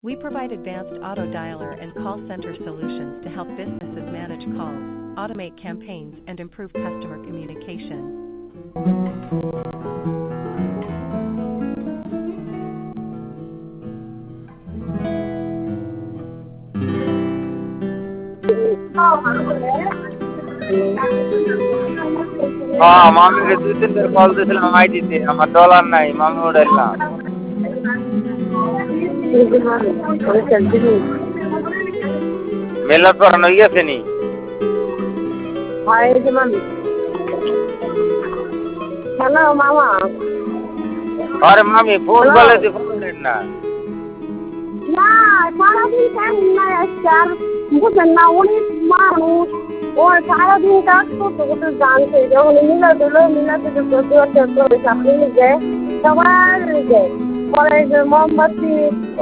We provide advanced auto dialer and call center solutions to help businesses manage calls, automate campaigns, and improve customer communication. হ্যাঁ মামিকে দুই তিনবার call দিয়েছিলাম আইডিতে, আমার dollar নাই, মামি উঠাইলাম। মেলার পড়ানো গেছে নি? হ্যালো মামা। আরে মামি ফোন বলে দি ফোন দেন না। না সারাদিন কেমন না আজকে আর বুঝেন না, অনেক মানুষ ও সারাদিন কাজ করতে করতে জানছে যখন মিলাতে আপনি যে সবার যে পরে যে মোমবাতি